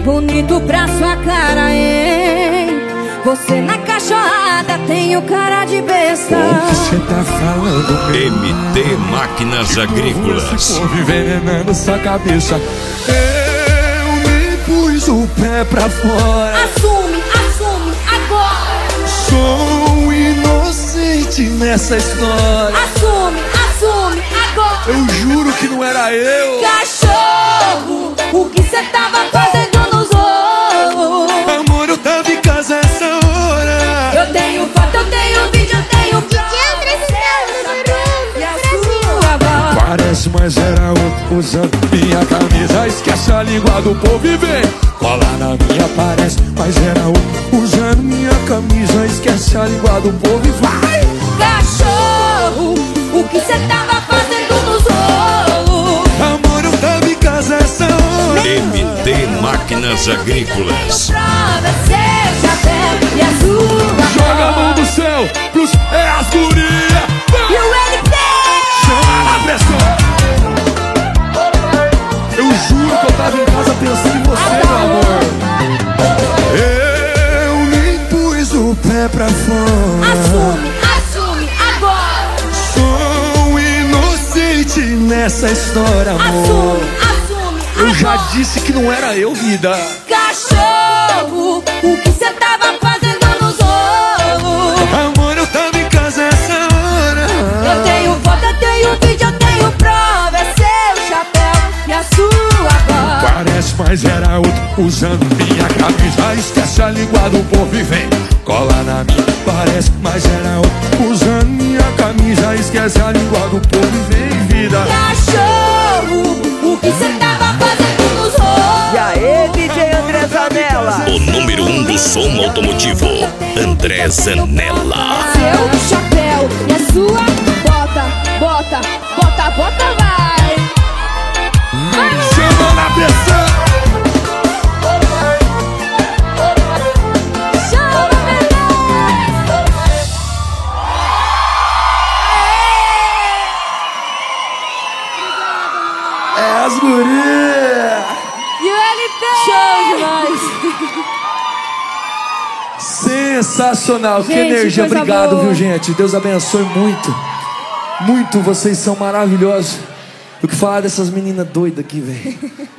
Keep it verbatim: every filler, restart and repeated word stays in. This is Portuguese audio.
bonito pra sua cara, hein? Você na cachorrada tem o cara de besta. O que cê tá falando, meu? M T Máquinas Agrícolas. Você for envenenando sua cabeça. Eu nem pus o pé pra fora. Assume, assume, agora. Sou inocente nessa história. Assume, assume, agora. Eu juro que não era eu. Cachorro, o que cê tava fazendo nos ovos? Amor, eu tava em casa essa hora. Eu tenho foto, eu tenho vídeo, eu tenho D J André Cisneros, e a sua voz. Parece, mas era outro usando minha camisa. Esquece a língua do povo e vem cola na minha. Parece, mas era outro usando minha camisa. Esquece a língua do povo e vai. Cachorro, o que cê tava fazendo nos ovos? Amor, eu tava em casa essa hora. M T Máquinas Agrícolas. Prova seu chapéu e a sua Joga a voz. mão do céu pros é as guria. E o L P Chama na pressão. Eu juro que eu tava em casa pensando em você, meu amor. Eu nem pus o pé pra fora. Assume, assume, agora. Sou inocente nessa história, amor. Assume, assume, Eu já agora. disse que não era eu, vida. Cachorro, o que cê tava fazendo nos ovos? Amor, eu tava em casa essa hora. Eu tenho foto, eu tenho vídeo, eu tenho prova. É seu chapéu e a sua voz. Parece, mas era outro usando minha camisa. Esquece a língua do povo e vem cola na minha. Parece, mas era outro usando minha camisa. Esquece a língua do povo e vem, vida. Cachorro, o que cê tava fazendo nos ovos? E aí, D J André Zanella? O número um do som automotivo, André Zanella. Seu chapéu e a sua bota, bota, bota, bota, vai. Chama na pressão. Chama, bebê. É as gurias. E o L P. Show demais. Sensacional, que Gente, energia, coisa obrigado, boa. viu, gente? Deus abençoe muito. Muito, vocês são maravilhosos. O que falar dessas meninas doidas aqui, velho?